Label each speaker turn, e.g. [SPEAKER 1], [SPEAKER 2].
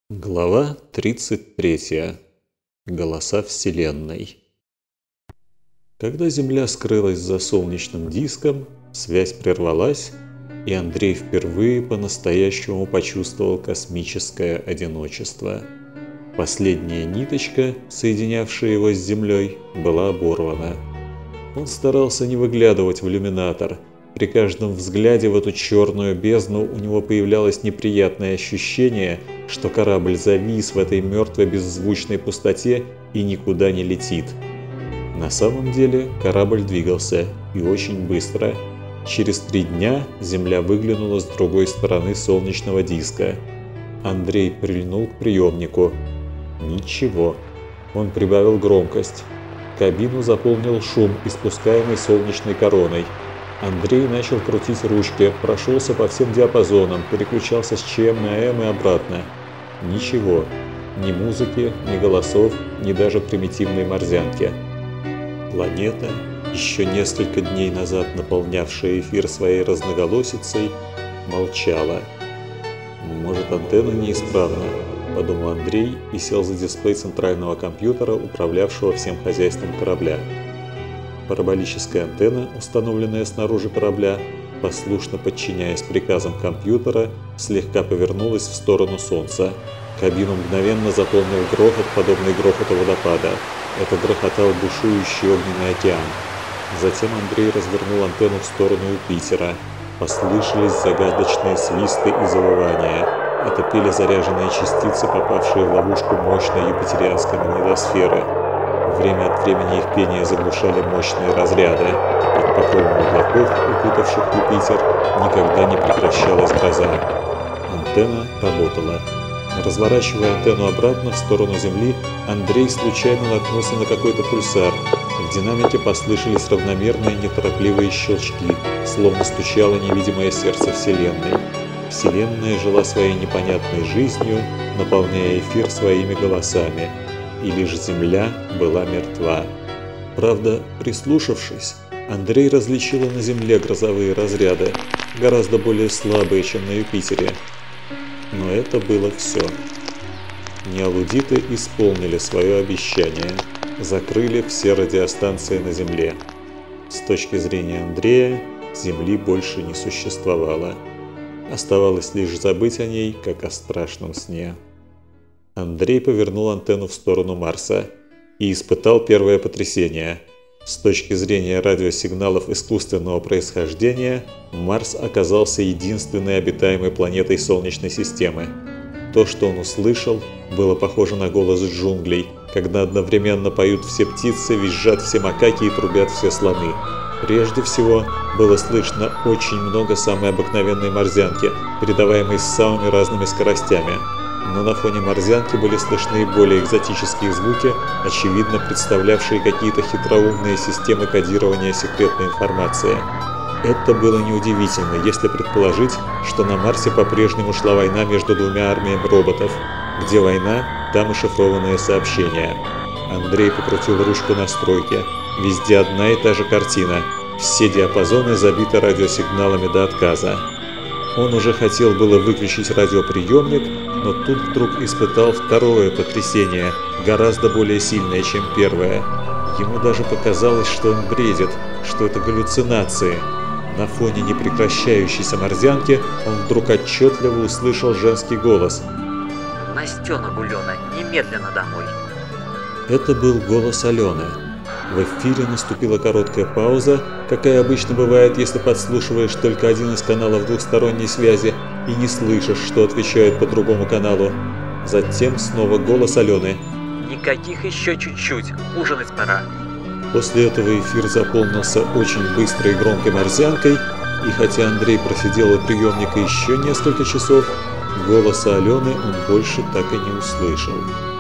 [SPEAKER 1] Глава 33. Голоса Вселенной. Когда Земля скрылась за солнечным диском, связь прервалась, и Андрей впервые по-настоящему почувствовал космическое одиночество. Последняя ниточка, соединявшая его с Землей, была оборвана. Он старался не выглядывать в иллюминатор. При каждом взгляде в эту черную бездну у него появлялось неприятное ощущение, что корабль завис в этой мертвой беззвучной пустоте и никуда не летит. На самом деле корабль двигался, и очень быстро. Через 3 дня Земля выглянула с другой стороны солнечного диска. Андрей прильнул к приемнику. Ничего. Он прибавил громкость. Кабину заполнил шум, испускаемый солнечной короной. Андрей начал крутить ручки, прошелся по всем диапазонам, переключался с ЧМ на М и обратно. Ничего. Ни музыки, ни голосов, ни даже примитивной морзянки. Планета, еще несколько дней назад наполнявшая эфир своей разноголосицей, молчала. «Может, антенна неисправна?» – подумал Андрей и сел за дисплей центрального компьютера, управлявшего всем хозяйством корабля. Параболическая антенна, установленная снаружи корабля, послушно подчиняясь приказам компьютера, слегка повернулась в сторону Солнца. Кабину мгновенно заполнил грохот, подобный грохоту водопада. Это грохотал бушующий огненный океан. Затем Андрей развернул антенну в сторону Юпитера. Послышались загадочные свисты и завывания. Это пели заряженные частицы, попавшие в ловушку мощной юпитерианской магнитосферы. Время от времени их пение заглушали мощные разряды. Под покровом облаков, укутавших Юпитер, никогда не прекращалась гроза. Антенна работала. Разворачивая антенну обратно в сторону Земли, Андрей случайно наткнулся на какой-то пульсар. В динамике послышались равномерные неторопливые щелчки, словно стучало невидимое сердце Вселенной. Вселенная жила своей непонятной жизнью, наполняя эфир своими голосами. И лишь Земля была мертва. Правда, прислушавшись, Андрей различил на Земле грозовые разряды, гораздо более слабые, чем на Юпитере. Но это было все. Неалудиты исполнили свое обещание, закрыли все радиостанции на Земле. С точки зрения Андрея, Земли больше не существовало. Оставалось лишь забыть о ней, как о страшном сне. Андрей повернул антенну в сторону Марса и испытал первое потрясение. С точки зрения радиосигналов искусственного происхождения, Марс оказался единственной обитаемой планетой Солнечной системы. То, что он услышал, было похоже на голос джунглей, когда одновременно поют все птицы, визжат все макаки и трубят все слоны. Прежде всего, было слышно очень много самой обыкновенной морзянки, передаваемой с самыми разными скоростями. Но на фоне морзянки были слышны более экзотические звуки, очевидно представлявшие какие-то хитроумные системы кодирования секретной информации. Это было неудивительно, если предположить, что на Марсе по-прежнему шла война между 2 армиями роботов. Где война, там и шифрованные сообщения. Андрей покрутил ручку настройки. Везде одна и та же картина. Все диапазоны забиты радиосигналами до отказа. Он уже хотел было выключить радиоприемник, но тут вдруг испытал второе потрясение, гораздо более сильное, чем первое. Ему даже показалось, что он бредит, что это галлюцинации. На фоне непрекращающейся морзянки он вдруг отчетливо услышал женский голос.
[SPEAKER 2] «Настена Гулена, немедленно домой!»
[SPEAKER 1] Это был голос Алены. В эфире наступила короткая пауза, какая обычно бывает, если подслушиваешь только один из каналов двухсторонней связи и не слышишь, что отвечают по другому каналу. Затем снова голос Алены.
[SPEAKER 2] «Никаких еще чуть-чуть, ужинать пора!»
[SPEAKER 1] После этого эфир заполнился очень быстрой и громкой морзянкой, и хотя Андрей просидел у приемника еще несколько часов, голоса Алены он больше так и не услышал.